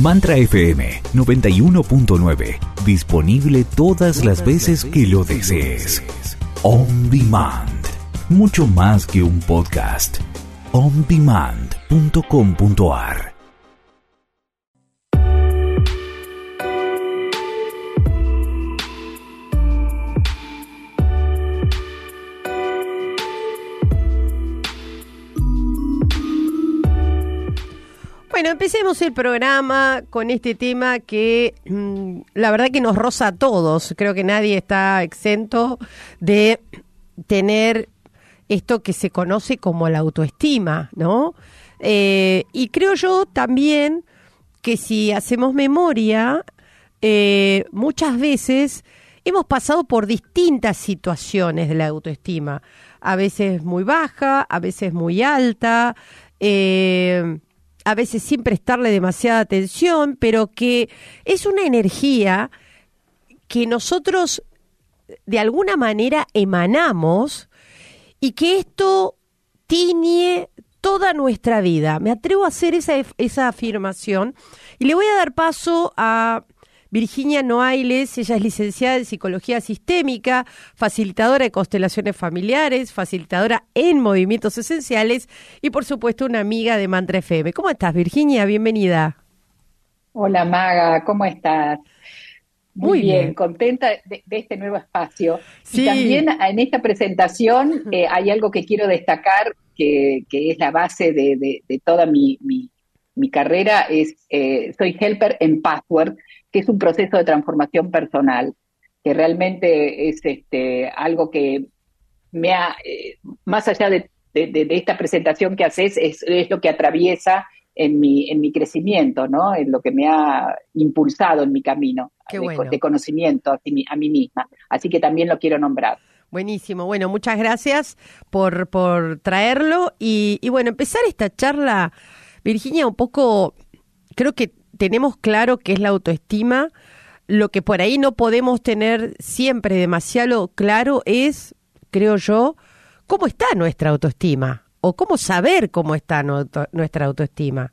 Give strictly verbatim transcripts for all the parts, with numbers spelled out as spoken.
Mantra F M noventa y uno punto nueve. Disponible todas las veces que lo desees. On Demand. Mucho más que un podcast. on demand punto com punto a r. Bueno, empecemos el programa con este tema que mmm, la verdad que nos roza a todos. Creo que nadie está exento de tener esto que se conoce como la autoestima, ¿no? Eh, y creo yo también que si hacemos memoria, eh, muchas veces hemos pasado por distintas situaciones de la autoestima. A veces muy baja, a veces muy alta, eh... a veces sin prestarle demasiada atención, pero que es una energía que nosotros de alguna manera emanamos y que esto tiñe toda nuestra vida. Me atrevo a hacer esa, esa afirmación y le voy a dar paso a Virginia Noailles. Ella es licenciada en Psicología Sistémica, facilitadora de constelaciones familiares, facilitadora en movimientos esenciales y, por supuesto, una amiga de Mantra F M. ¿Cómo estás, Virginia? Bienvenida. Hola, Maga, ¿cómo estás? Muy, Muy bien, bien, contenta de, de este nuevo espacio. Sí. Y también en esta presentación eh, hay algo que quiero destacar, que, que es la base de, de, de toda mi, mi, mi carrera, es eh, soy helper en Password, que es un proceso de transformación personal, que realmente es este, algo que me ha, eh, más allá de, de, de esta presentación que haces, es, es lo que atraviesa en mi, en mi crecimiento, ¿no? En lo que me ha impulsado en mi camino de, bueno. de conocimiento a mí, a mí misma. Así que también lo quiero nombrar. Buenísimo. Bueno, muchas gracias por, por traerlo. Y, y bueno, empezar esta charla, Virginia, un poco, creo que tenemos claro qué es la autoestima. Lo que por ahí no podemos tener siempre demasiado claro es, creo yo, cómo está nuestra autoestima o cómo saber cómo está no, nuestra autoestima.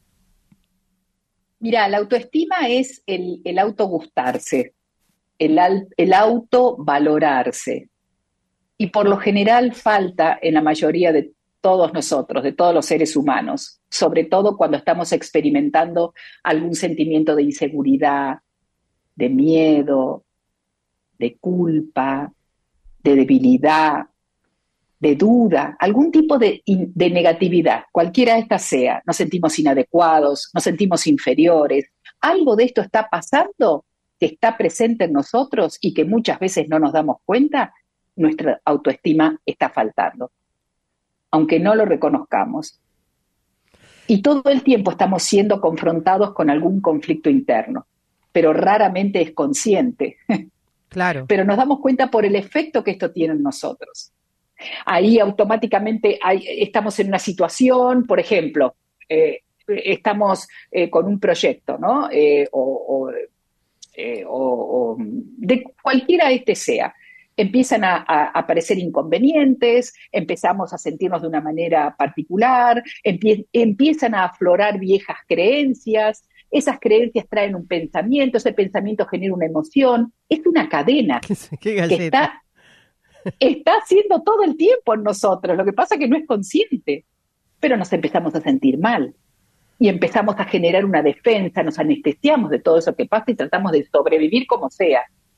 Mira, la autoestima es el, el autogustarse, el, el autovalorarse. Y por lo general falta en la mayoría de todos nosotros, de todos los seres humanos, sobre todo cuando estamos experimentando algún sentimiento de inseguridad, de miedo, de culpa, de debilidad, de duda, algún tipo de, de negatividad, cualquiera de estas sea. Nos sentimos inadecuados, nos sentimos inferiores. Algo de esto está pasando, que está presente en nosotros y que muchas veces no nos damos cuenta. Nuestra autoestima está faltando, aunque no lo reconozcamos. Y todo el tiempo estamos siendo confrontados con algún conflicto interno, pero raramente es consciente. Claro. Pero nos damos cuenta por el efecto que esto tiene en nosotros. Ahí automáticamente hay, estamos en una situación, por ejemplo, eh, estamos eh, con un proyecto, ¿no? Eh, o, o, eh, o, o de cualquiera este sea. Empiezan a, a aparecer inconvenientes, empezamos a sentirnos de una manera particular, empie, empiezan a aflorar viejas creencias, esas creencias traen un pensamiento, ese pensamiento genera una emoción, es una cadena que está, está haciendo todo el tiempo en nosotros, lo que pasa es que no es consciente, pero nos empezamos a sentir mal y empezamos a generar una defensa, nos anestesiamos de todo eso que pasa y tratamos de sobrevivir como sea.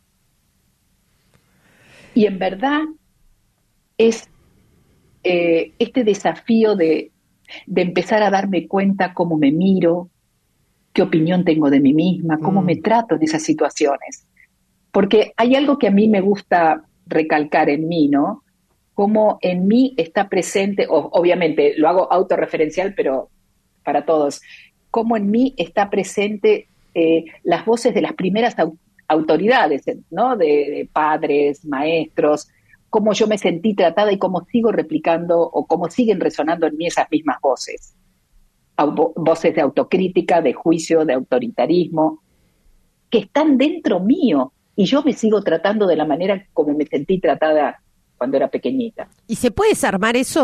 Y en verdad es eh, este desafío de, de empezar a darme cuenta cómo me miro, qué opinión tengo de mí misma, cómo mm. me trato en esas situaciones. Porque hay algo que a mí me gusta recalcar en mí, ¿no? Cómo en mí está presente, o, obviamente lo hago autorreferencial, pero para todos, cómo en mí está presente eh, las voces de las primeras autoridades, autoridades, ¿no? De, de padres, maestros, cómo yo me sentí tratada y cómo sigo replicando o cómo siguen resonando en mí esas mismas voces. Voces de autocrítica, de juicio, de autoritarismo, que están dentro mío y yo me sigo tratando de la manera como me sentí tratada cuando era pequeñita. ¿Y se puede desarmar eso?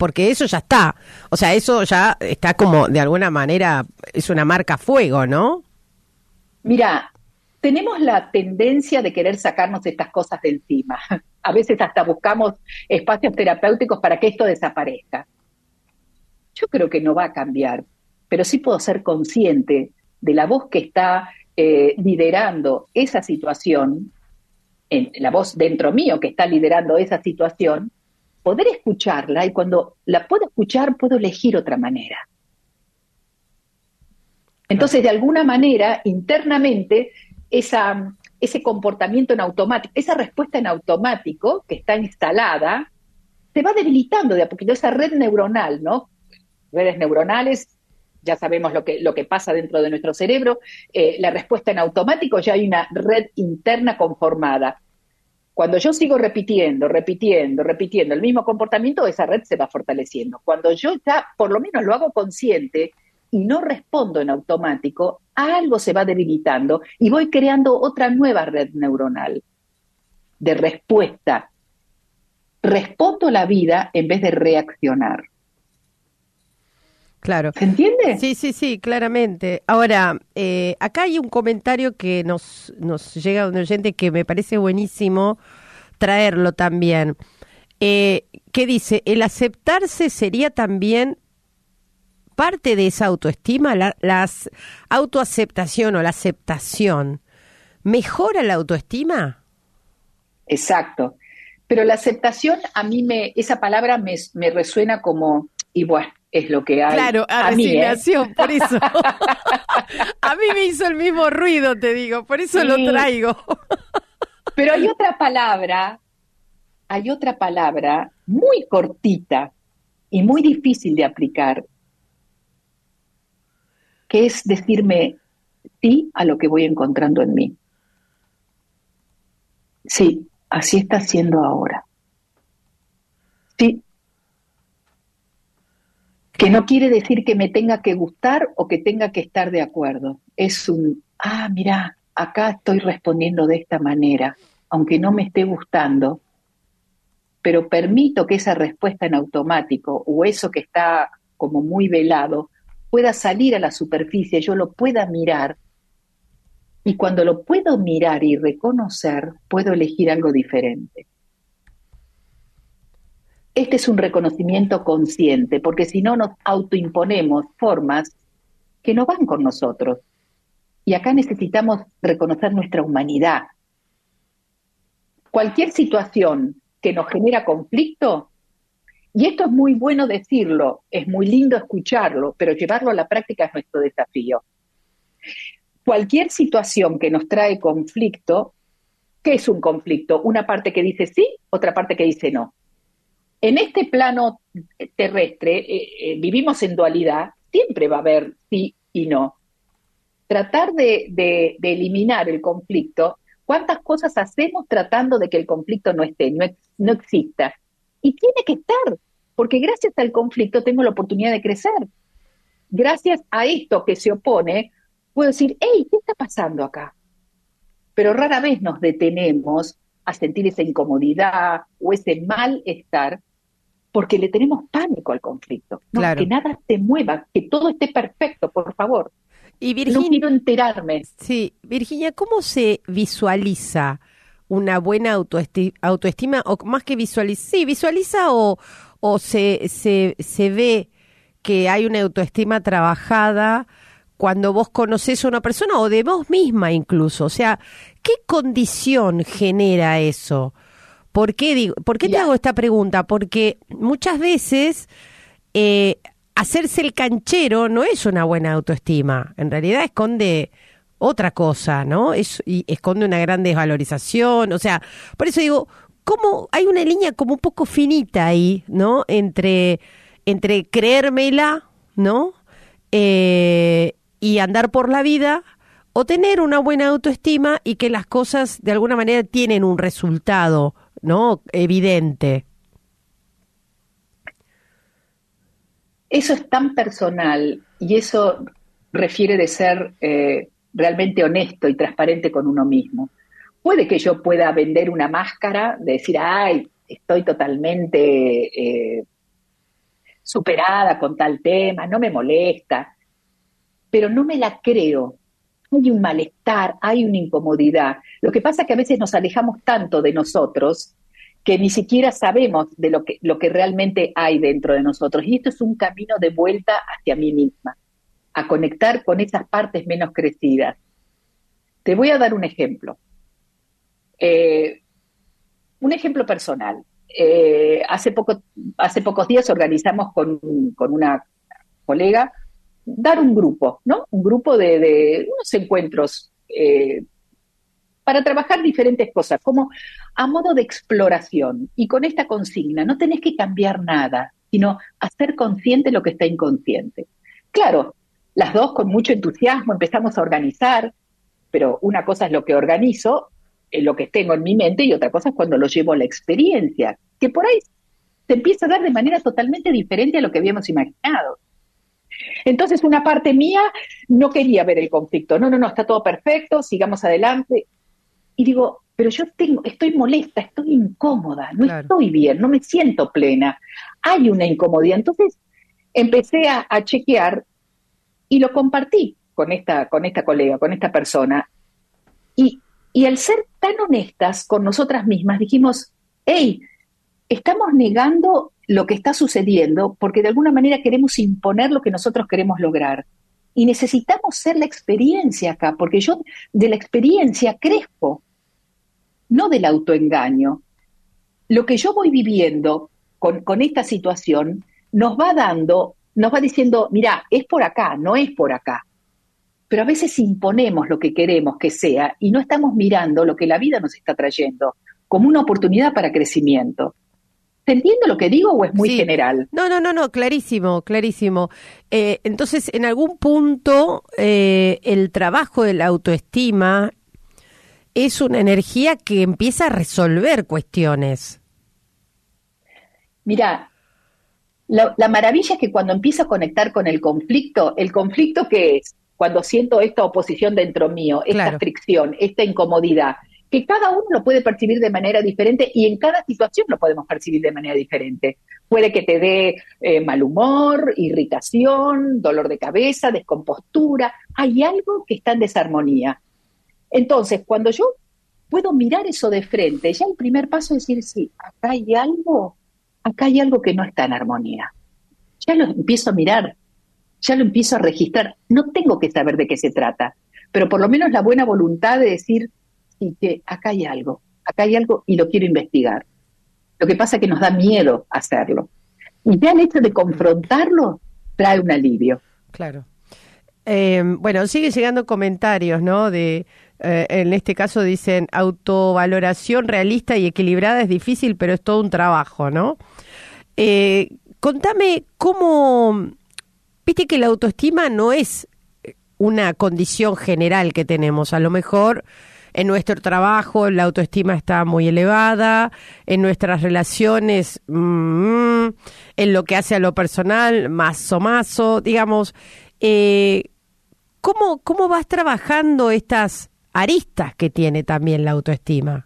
porque eso ya está. O sea, eso ya está como, de alguna manera, es una marca a fuego, ¿no? Mira, tenemos la tendencia de querer sacarnos estas cosas de encima. A veces hasta buscamos espacios terapéuticos para que esto desaparezca. Yo creo que no va a cambiar, pero sí puedo ser consciente de la voz que está eh, liderando esa situación, en, la voz dentro mío que está liderando esa situación, poder escucharla, y cuando la puedo escuchar puedo elegir otra manera. Entonces, de alguna manera, internamente, esa, ese comportamiento en automático, esa respuesta en automático que está instalada, se va debilitando de a poquito, esa red neuronal, ¿no? Redes neuronales, ya sabemos lo que, lo que pasa dentro de nuestro cerebro, eh, la respuesta en automático, ya hay una red interna conformada. Cuando yo sigo repitiendo, repitiendo, repitiendo el mismo comportamiento, esa red se va fortaleciendo. Cuando yo ya, por lo menos lo hago consciente y no respondo en automático, algo se va debilitando y voy creando otra nueva red neuronal de respuesta. Respondo a la vida en vez de reaccionar. Claro. ¿Se entiende? Sí, sí, sí, claramente. Ahora, eh, acá hay un comentario que nos, nos llega de un oyente que me parece buenísimo traerlo también, eh, que dice, el aceptarse sería también parte de esa autoestima, la las autoaceptación o la aceptación. ¿Mejora la autoestima? Exacto. Pero la aceptación, a mí me, esa palabra me, me resuena como, y bueno, es lo que hay. Claro, a, a resignación, mí, ¿eh? Por eso. A mí me hizo el mismo ruido, te digo, por eso sí. Lo traigo. Pero hay otra palabra, hay otra palabra muy cortita y muy difícil de aplicar, que es decirme sí a lo que voy encontrando en mí. Sí, así está siendo ahora. Sí. Que no quiere decir que me tenga que gustar o que tenga que estar de acuerdo. Es un, ah, mirá, acá estoy respondiendo de esta manera, aunque no me esté gustando, pero permito que esa respuesta en automático o eso que está como muy velado pueda salir a la superficie, yo lo pueda mirar, y cuando lo puedo mirar y reconocer, puedo elegir algo diferente. Este es un reconocimiento consciente, porque si no nos autoimponemos formas que no van con nosotros. Y acá necesitamos reconocer nuestra humanidad. Cualquier situación que nos genera conflicto, y esto es muy bueno decirlo, es muy lindo escucharlo, pero llevarlo a la práctica es nuestro desafío. Cualquier situación que nos trae conflicto, ¿qué es un conflicto? Una parte que dice sí, otra parte que dice no. En este plano terrestre, eh, eh, vivimos en dualidad, siempre va a haber sí y no. Tratar de, de, de eliminar el conflicto, ¿cuántas cosas hacemos tratando de que el conflicto no esté, no, no exista? Y tiene que estar, porque gracias al conflicto tengo la oportunidad de crecer. Gracias a esto que se opone, puedo decir, hey, ¿qué está pasando acá? Pero rara vez nos detenemos a sentir esa incomodidad o ese malestar, porque le tenemos pánico al conflicto. No, claro. Que nada se mueva, que todo esté perfecto, por favor. Y Virginia, no quiero enterarme. Sí, Virginia, ¿cómo se visualiza una buena autoesti autoestima? O más que visualiza, sí, visualiza o, o se, se, se ve que hay una autoestima trabajada cuando vos conocés a una persona o de vos misma incluso. O sea, ¿qué condición genera eso? ¿Por qué, digo, ¿por qué te yeah. hago esta pregunta? Porque muchas veces eh, hacerse el canchero no es una buena autoestima. En realidad esconde otra cosa, ¿no? Es, y esconde una gran desvalorización. O sea, por eso digo, ¿cómo hay una línea como un poco finita ahí, ¿no? Entre, entre creérmela, ¿no? Eh, y andar por la vida, o tener una buena autoestima y que las cosas de alguna manera tienen un resultado, ¿no? Evidente. Eso es tan personal y eso refiere de ser eh, realmente honesto y transparente con uno mismo. Puede que yo pueda vender una máscara de decir, ay, estoy totalmente eh, superada con tal tema, no me molesta, pero no me la creo. Hay un malestar, hay una incomodidad. Lo que pasa es que a veces nos alejamos tanto de nosotros que ni siquiera sabemos de lo que, lo que realmente hay dentro de nosotros. Y esto es un camino de vuelta hacia mí misma, a conectar con esas partes menos crecidas. Te voy a dar un ejemplo. Eh, un ejemplo personal. Eh, hace, poco, hace pocos días organizamos con, con una colega dar un grupo, ¿no? Un grupo de, de unos encuentros eh, para trabajar diferentes cosas, como a modo de exploración. Y con esta consigna, no tenés que cambiar nada, sino hacer consciente lo que está inconsciente. Claro, las dos con mucho entusiasmo empezamos a organizar, pero una cosa es lo que organizo, eh, lo que tengo en mi mente, y otra cosa es cuando lo llevo a la experiencia, que por ahí se empieza a dar de manera totalmente diferente a lo que habíamos imaginado. Entonces una parte mía no quería ver el conflicto, no, no, no, está todo perfecto, sigamos adelante. Y digo, pero yo tengo, estoy molesta, estoy incómoda, no claro. estoy bien, no me siento plena, hay una incomodidad. Entonces empecé a, a chequear y lo compartí con esta, con esta colega, con esta persona. Y, y al ser tan honestas con nosotras mismas, dijimos, hey, estamos negando lo que está sucediendo porque de alguna manera queremos imponer lo que nosotros queremos lograr. Y necesitamos ser la experiencia acá, porque yo de la experiencia crezco, no del autoengaño. Lo que yo voy viviendo con, con esta situación nos va dando, nos va diciendo, mira, es por acá, no es por acá. Pero a veces imponemos lo que queremos que sea y no estamos mirando lo que la vida nos está trayendo como una oportunidad para crecimiento. ¿Te entiendo lo que digo o es muy sí. general? No, no, no, no, clarísimo, clarísimo. Eh, entonces, en algún punto, eh, el trabajo de la autoestima es una energía que empieza a resolver cuestiones. Mira, la, la maravilla es que cuando empiezo a conectar con el conflicto, ¿el conflicto qué es? Cuando siento esta oposición dentro mío, esta claro. fricción, esta incomodidad, que cada uno lo puede percibir de manera diferente y en cada situación lo podemos percibir de manera diferente. Puede que te dé eh, mal humor, irritación, dolor de cabeza, descompostura. Hay algo que está en desarmonía. Entonces, cuando yo puedo mirar eso de frente, ya el primer paso es decir, sí, acá hay algo, acá hay algo que no está en armonía. Ya lo empiezo a mirar, ya lo empiezo a registrar. No tengo que saber de qué se trata, pero por lo menos la buena voluntad de decir, y que acá hay algo, acá hay algo y lo quiero investigar. Lo que pasa es que nos da miedo hacerlo. Y ya el hecho de confrontarlo trae un alivio. Claro. Eh, bueno, siguen llegando comentarios, ¿no? De, eh, en este caso dicen, autovaloración realista y equilibrada es difícil, pero es todo un trabajo, ¿no? Eh, contame cómo, viste que la autoestima no es una condición general que tenemos, a lo mejor en nuestro trabajo la autoestima está muy elevada, en nuestras relaciones, mmm, en lo que hace a lo personal, más o más, digamos, eh, ¿cómo, ¿cómo vas trabajando estas aristas que tiene también la autoestima?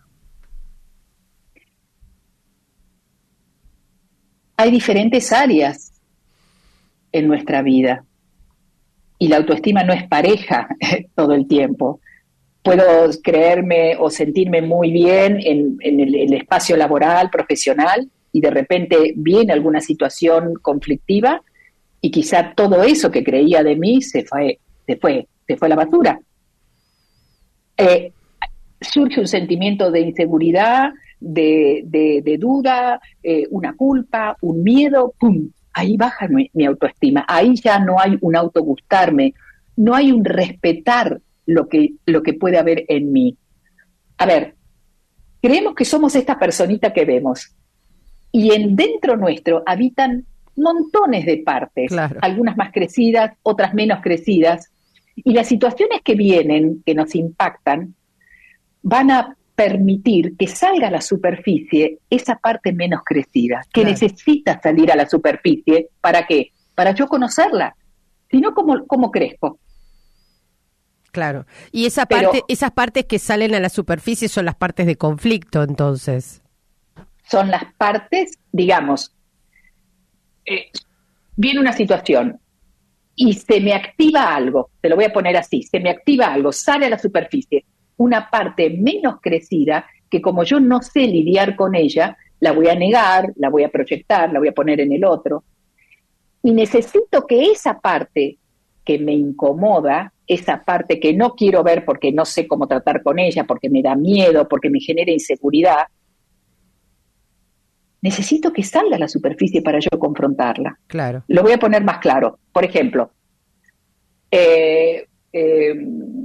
Hay diferentes áreas en nuestra vida y la autoestima no es pareja todo el tiempo. Puedo creerme o sentirme muy bien en, en el, el espacio laboral, profesional, y de repente viene alguna situación conflictiva y quizá todo eso que creía de mí se fue, se fue, se fue a la basura. Eh, surge un sentimiento de inseguridad, de, de, de duda, eh, una culpa, un miedo, ¡pum! Ahí baja mi, mi autoestima. Ahí ya no hay un autogustarme, no hay un respetar lo que, lo que puede haber en mí. A ver, creemos que somos esta personita que vemos y en dentro nuestro habitan montones de partes, claro. Algunas más crecidas, otras menos crecidas, y las situaciones que vienen, que nos impactan, van a permitir que salga a la superficie esa parte menos crecida, que claro. necesita salir a la superficie. ¿Para qué? Para yo conocerla. Si no, ¿cómo, cómo crezco? Claro. Y esa parte, Pero, esas partes que salen a la superficie son las partes de conflicto, entonces. Son las partes, digamos, eh, viene una situación y se me activa algo, te lo voy a poner así, se me activa algo, sale a la superficie, una parte menos crecida que como yo no sé lidiar con ella, la voy a negar, la voy a proyectar, la voy a poner en el otro. Y necesito que esa parte que me incomoda, esa parte que no quiero ver porque no sé cómo tratar con ella, porque me da miedo, porque me genera inseguridad, necesito que salga a la superficie para yo confrontarla. Claro. Lo voy a poner más claro. Por ejemplo, eh, eh,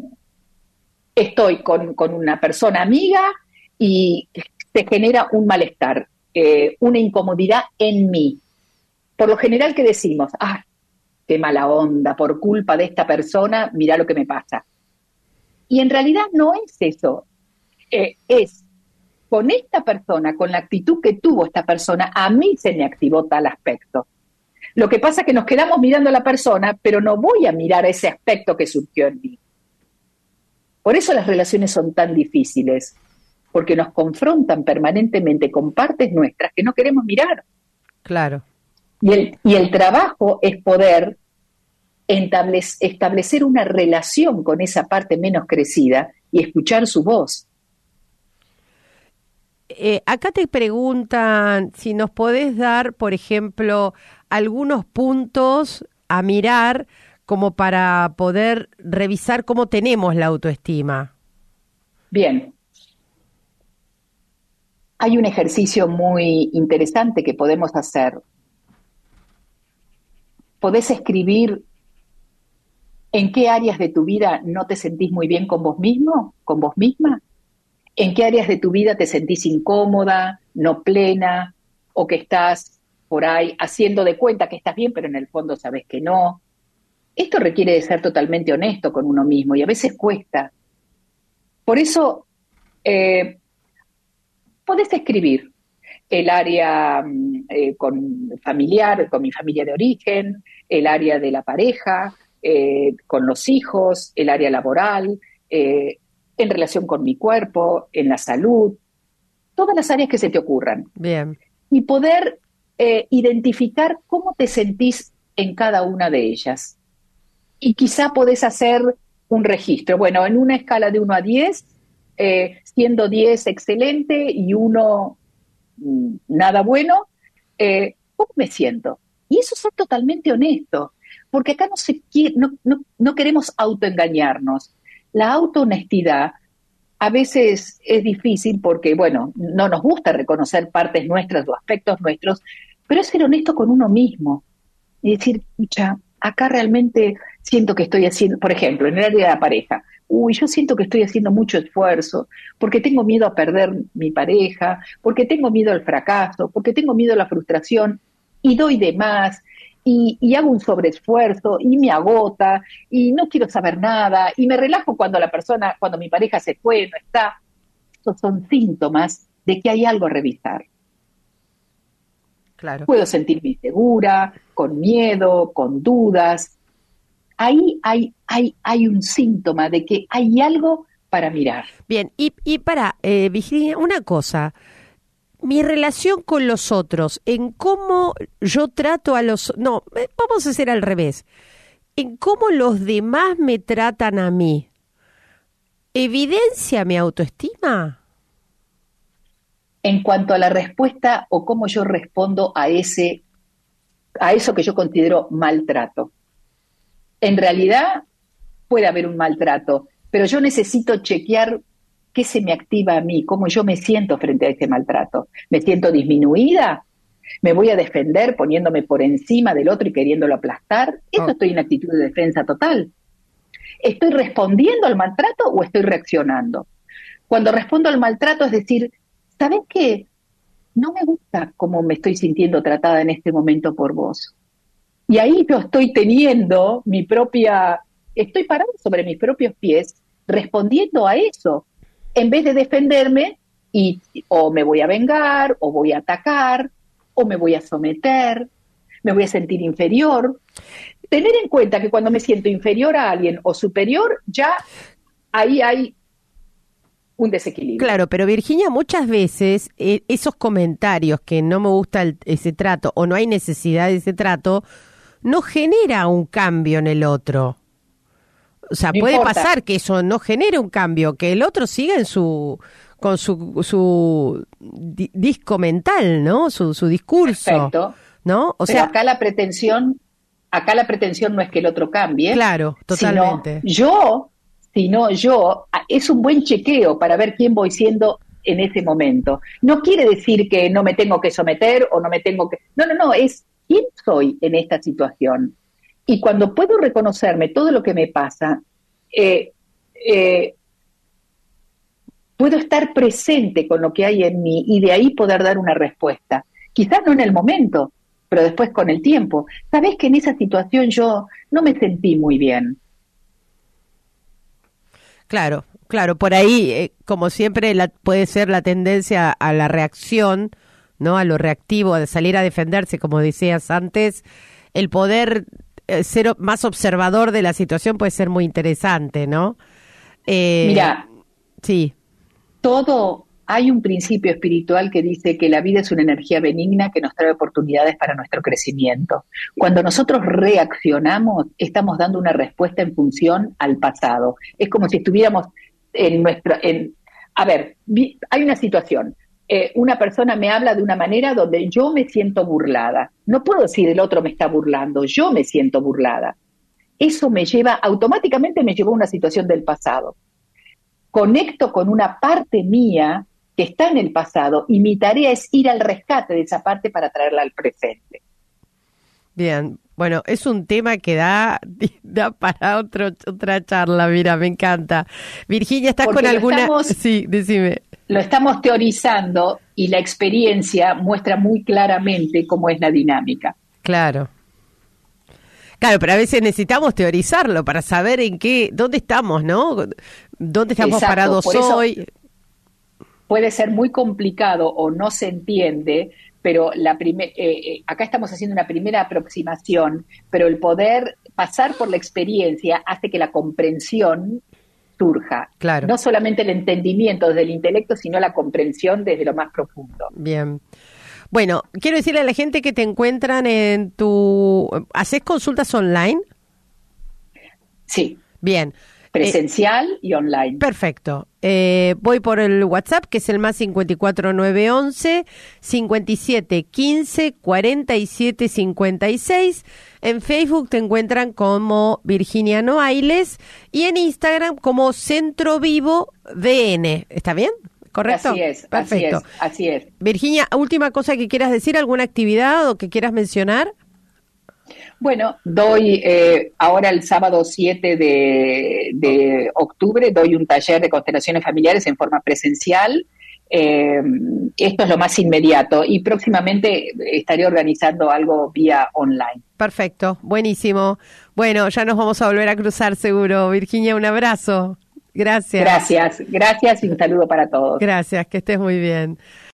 estoy con, con una persona amiga y se genera un malestar, eh, una incomodidad en mí. Por lo general, ¿qué decimos? ¡Ah, qué mala onda! Por culpa de esta persona, mirá lo que me pasa. Y en realidad no es eso. Eh, es con esta persona, con la actitud que tuvo esta persona, a mí se me activó tal aspecto. Lo que pasa es que nos quedamos mirando a la persona, pero no voy a mirar ese aspecto que surgió en mí. Por eso las relaciones son tan difíciles, porque nos confrontan permanentemente con partes nuestras que no queremos mirar. Claro. Y el, y el trabajo es poder establec- establecer una relación con esa parte menos crecida y escuchar su voz. Eh, acá te preguntan si nos podés dar, por ejemplo, algunos puntos a mirar como para poder revisar cómo tenemos la autoestima. Bien. Hay un ejercicio muy interesante que podemos hacer. Podés escribir en qué áreas de tu vida no te sentís muy bien con vos mismo, con vos misma. ¿En qué áreas de tu vida te sentís incómoda, no plena, o que estás por ahí haciendo de cuenta que estás bien, pero en el fondo sabes que no? Esto requiere de ser totalmente honesto con uno mismo y a veces cuesta. Por eso, eh, podés escribir el área eh, con familiar, con mi familia de origen, el área de la pareja, eh, con los hijos, el área laboral, eh, en relación con mi cuerpo, en la salud, todas las áreas que se te ocurran. Bien. Y poder eh, identificar cómo te sentís en cada una de ellas. Y quizá podés hacer un registro. Bueno, en una escala de uno a diez, eh, siendo diez excelente y uno mmm, nada bueno, eh, ¿cómo me siento? Y eso es ser totalmente honesto, porque acá no, se quiere, no, no, no queremos autoengañarnos. La autohonestidad a veces es difícil porque, bueno, no nos gusta reconocer partes nuestras o aspectos nuestros, pero es ser honesto con uno mismo y decir, pucha, acá realmente siento que estoy haciendo, por ejemplo, en el área de la pareja, uy, yo siento que estoy haciendo mucho esfuerzo porque tengo miedo a perder mi pareja, porque tengo miedo al fracaso, porque tengo miedo a la frustración y doy de más. Y, y hago un sobreesfuerzo y me agota y no quiero saber nada y me relajo cuando la persona, cuando mi pareja se fue, no está. Estos son síntomas de que hay algo a revisar. Claro. Puedo sentirme insegura, con miedo, con dudas. Ahí hay, hay, hay un síntoma de que hay algo para mirar. Bien, y, y para, eh, Virginia, una cosa. Mi relación con los otros, en cómo yo trato a los... No, vamos a hacer al revés. En cómo los demás me tratan a mí. ¿Evidencia mi autoestima? En cuanto a la respuesta o cómo yo respondo a ese, a eso que yo considero maltrato. En realidad puede haber un maltrato, pero yo necesito chequear qué se me activa a mí, cómo yo me siento frente a ese maltrato. ¿Me siento disminuida? ¿Me voy a defender poniéndome por encima del otro y queriéndolo aplastar? Eso oh. Estoy en actitud de defensa total. ¿Estoy respondiendo al maltrato o estoy reaccionando? Cuando respondo al maltrato es decir, ¿sabes qué? No me gusta cómo me estoy sintiendo tratada en este momento por vos. Y ahí yo estoy teniendo mi propia, estoy parada sobre mis propios pies, respondiendo a eso. En vez de defenderme, y o me voy a vengar, o voy a atacar, o me voy a someter, me voy a sentir inferior. Tener en cuenta que cuando me siento inferior a alguien o superior, ya ahí hay un desequilibrio. Claro, pero Virginia, muchas veces eh, esos comentarios que no me gusta el, ese trato, o no hay necesidad de ese trato, no genera un cambio en el otro. O sea, No puede importa. pasar que eso no genere un cambio, que el otro siga en su con su su di- disco mental, ¿no? Su su discurso, Perfecto. ¿no? O Pero sea, acá la pretensión, acá la pretensión no es que el otro cambie, claro, totalmente. sino yo, sino yo, a- es un buen chequeo para ver quién voy siendo en ese momento. No quiere decir que no me tengo que someter o no me tengo que... No, no, no, es quién soy en esta situación. Y cuando puedo reconocerme todo lo que me pasa, eh, eh, puedo estar presente con lo que hay en mí y de ahí poder dar una respuesta. Quizás no en el momento, pero después con el tiempo. Sabés que en esa situación yo no me sentí muy bien. Claro, claro, por ahí, eh, como siempre, la, puede ser la tendencia a la reacción, ¿no? A lo reactivo, de salir a defenderse, como decías antes. El poder eh, ser o- más observador de la situación puede ser muy interesante, ¿no? Eh, Mira, sí, todo, hay un principio espiritual que dice que la vida es una energía benigna que nos trae oportunidades para nuestro crecimiento. Cuando nosotros reaccionamos, estamos dando una respuesta en función al pasado. Es como si estuviéramos en nuestro... En, a ver, vi- hay una situación. Eh, una persona me habla de una manera donde yo me siento burlada. No puedo decir el otro me está burlando, yo me siento burlada. Eso me lleva, automáticamente me llevó a una situación del pasado. Conecto con una parte mía que está en el pasado y mi tarea es ir al rescate de esa parte para traerla al presente. bien. Bueno, es un tema que da, da para otro, otra charla, mira, me encanta. Virginia, ¿estás Porque con lo alguna...? estamos- Sí, decime. Lo estamos teorizando y la experiencia muestra muy claramente cómo es la dinámica. Claro. Claro, pero a veces necesitamos teorizarlo para saber en qué, dónde estamos, ¿no? ¿Dónde estamos Exacto, parados por eso- hoy? Puede ser muy complicado o no se entiende, pero la prime- eh, eh, acá estamos haciendo una primera aproximación, pero el poder pasar por la experiencia hace que la comprensión surja. Claro. No solamente el entendimiento desde el intelecto, sino la comprensión desde lo más profundo. Bien. Bueno, quiero decirle a la gente que te encuentran en tu... ¿Haces consultas online? Sí, Bien. presencial y online. Perfecto. Eh, voy por el WhatsApp, que es el más cincuenta y cuatro nueve once cincuenta y siete quince cuarenta y siete cincuenta y seis. En Facebook te encuentran como Virginia Noailles y en Instagram como Centro Vivo V N. ¿Está bien? ¿Correcto? Así es, Perfecto. así es, así es. Virginia, última cosa que quieras decir, ¿alguna actividad o que quieras mencionar? Bueno, doy eh, ahora el sábado siete de, de octubre, doy un taller de constelaciones familiares en forma presencial. Eh, esto es lo más inmediato y próximamente estaré organizando algo vía online. Perfecto, buenísimo. Bueno, ya nos vamos a volver a cruzar seguro. Virginia, un abrazo. Gracias. Gracias, gracias y un saludo para todos. Gracias, que estés muy bien.